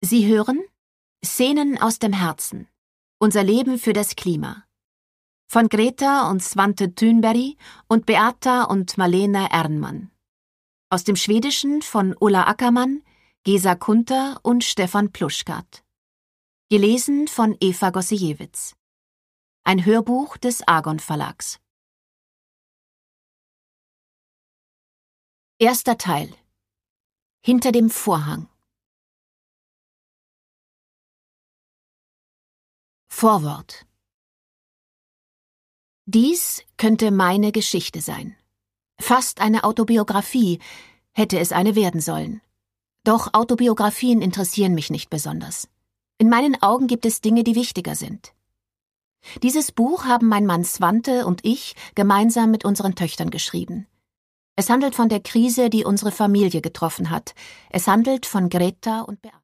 Sie hören Szenen aus dem Herzen. Unser Leben für das Klima. Von Greta und Svante Thunberg und Beata und Malena Ernman. Aus dem Schwedischen von Ulla Ackermann, Gesa Kunter und Stefan Pluschkat. Gelesen von Eva Gossejewitz. Ein Hörbuch des Argon Verlags. Erster Teil. Hinter dem Vorhang. Vorwort. Dies könnte meine Geschichte sein. Fast eine Autobiografie, hätte es eine werden sollen. Doch Autobiografien interessieren mich nicht besonders. In meinen Augen gibt es Dinge, die wichtiger sind. Dieses Buch haben mein Mann Svante und ich gemeinsam mit unseren Töchtern geschrieben. Es handelt von der Krise, die unsere Familie getroffen hat. Es handelt von Greta und Beata.